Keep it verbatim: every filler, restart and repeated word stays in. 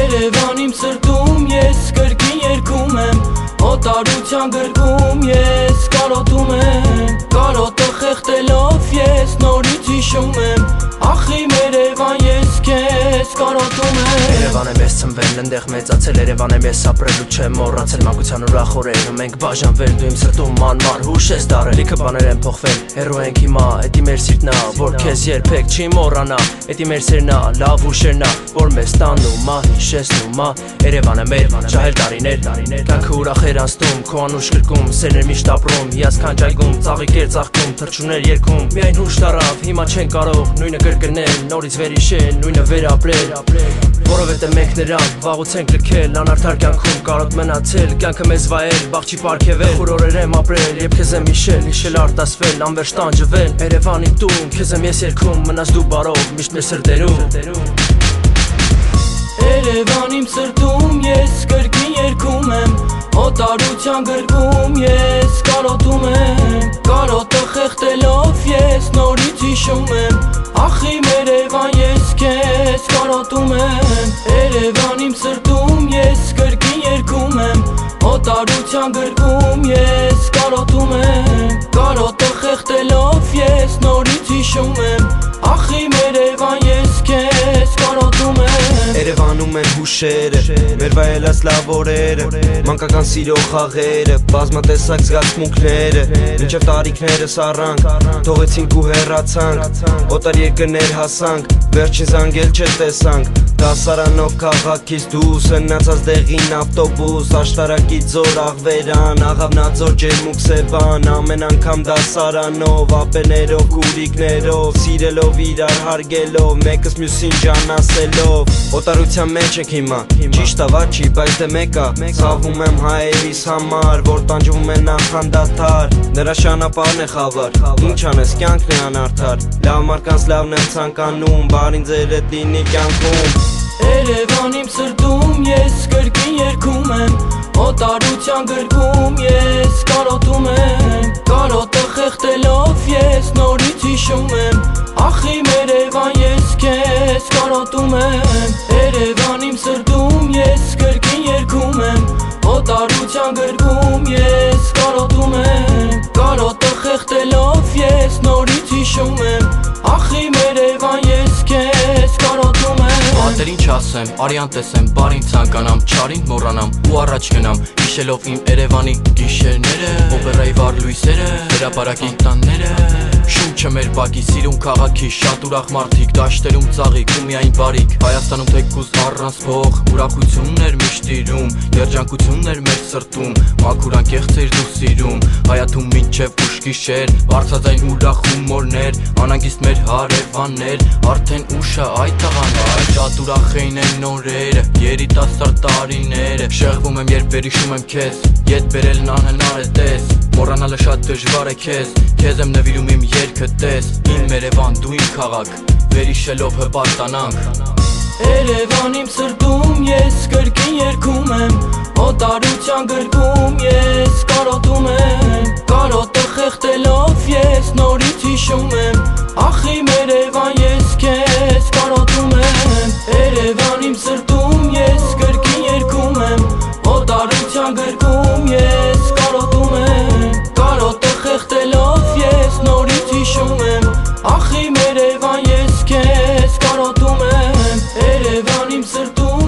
Երևան իմ սրտում ես կրկին երգում եմ, օտարության գրկում ես կարոտում եմ, կարոտը խեղդելով ես նորից հիշում եմ, ախ իմ Երևան ես քեզ կարոտում եմ։ Երևան եմ ես ծնվել, ընդեղ մեծացել, Երևան եմ ես ապրել ու չեմ մոռացել մանկության ուրախ օրերը, մենք բաժանվել, դու իմ սրտում մանմար հուշ ես դարել, լիքը բաներ են փոխվել, հեռու ենք հիմա, էդի մեր սիրտն ա, որ քեզ երբեք չի մոռանա, էդի մեր սերն ա, լավ հուշերն ա, որ մեզ տանում ա, հիշեցնում ա, Երևանը մեր, ջահել տարիներ, կյանքը ուրախ էր անցնում, քո անուշ գրկում, սերներ միշտ ապրում, հիասքանչ այգում, ծաղիկներ ծաղկում, թռչուններ երգում, միայն հուշ տարավ, հիմա չեն կարող նույնը կրկնել, նորից վերհիշել, նույնը վերապրել, որովհետև մենք նրան վաղուց ենք լքել, անարդար կյանքում կարոտ մնացել, կյանքը մեզ վայել, բաղ չի պարգևել, խուր օրեր եմ ապրել, երբ քեզ եմ հիշել, հիշել արտասվել, անվերջ տանջվել, Երևանի տուն, քեզ եմ ես երգում, մնաս դու բարով, միշտ մեր սրտերում։ Երևան իմ սրտում ես կրկին երգում եմ, օտարության գրկում ես կարոտում եմ, կարոտը խեղդելով ես նորից հիշում եմ, ախ իմ Երևան ես քեզ կարոտում եմ։ Երևան իմ սրտում ես կրկին երգում եմ, օտարության գրկում ես կարոտում եմ, կարոտը խեղդելով ես նորից հիշում եմ, ախ իմ Երևան ես քեզ կարոտում եմ։ Երևանում են հուշերը, մեր վայելած լավ օրերը, մանկական սիրո խաղերը, բազմատեսակ զգացմունքները, մինչև տարիքներս առանք, թողեցինք ու հեռացանք, օտար երկրներ հասանք, վերջին զանգել չտեսանք, դասարանով քաղաքից դուրս, հնացած դեղին ավտոբուս, աշտարակից ձոր աղվերան, աղավնաձոր ջերմուկ Սևան, ամեն անգամ դասարանով, ապերներով, կուրիկներով, սիրելով իրար հարգելով, մեկս մյուսին ջան ասելով, օտարության մեջ ենք հիմա, ճիշտ ա չի, բայց դե մեկա, ցավում եմ հայերիս համար, որ տանջվում են ախանդադար, նրա շանապարհն է խավար, ինչ անես կյանքն է անարդար, լավ մարկանց լավն եմ ցանկանում, բարին ձեր հետ լինի կյանքում։ Երևան իմ սրտում ես կրկին երգում եմ, օտարության գրկում ես կարոտում եմ, կարոտը խեղդելով ես նորից հիշում եմ, ախ իմ Երևան ես քեզ կարոտում եմ։ Երևան իմ սրտում ես կրկին երգում եմ, օտարության գրկում ես կարոտում եմ, կարոտը խեղդելով ես նորից հիշում եմ, ախ իմ Երևան ես քեզ կարոտում եմ։ Պատեր ինչ ասեմ, արյան տեսեմ, բարին ցանկանամ, չարին մոռանամ ու առաջ գնամ, հիշելով իմ Երևանի գիշերները, օպերայի վառ լույսերը, հրապարակի տանները, շունչը մեր բակի, սիրուն քաղաքի, շատ ուրախ մարդիկ, դաշտերում ծաղիկ ու միայն բարիք, Հայաստանում թեկուզ առանց փող, ուրախություններ միշտ իրում, երջանկություններ մեր սրտում, մաքուր անկեղծեր դու սիրում, հայաթում մինչև ուշ գիշեր, բարձրաձայն ուրախ հումորներ, անհանգիստ մեր հարևաններ, արդեն ուշ ա այդ տղաներ, շատ ուրախ էին են նորերը, երիտասարդ տարիները, շեղվում եմ երբ վերհիշում եմ քեզ, ետ բերելն անհնար է տես, մոռանալը շատ դժվար է քեզ, քեզ եմ նվիրում իմ երգը տես, իմ Երևան դու իմ քաղաք, վերհիշելով հպարտանանք։ Երևան իմ սրտում ես կրկին երգում եմ, օտարության գրկում ես կարոտում եմ, կարոտը խեղդելով ես նորից հիշում եմ, ախ իմ Երևան ես քեզ կարոտում եմ։ Երևան իմ սրտում ես կրկին երգում եմ, օտարության գրկում ես կարոտում եմ, կարոտը խեղդելով ես նորից հիշում եմ, ախ իմ Երևան ես քեզ կարոտում եմ։ Երևան իմ սրտում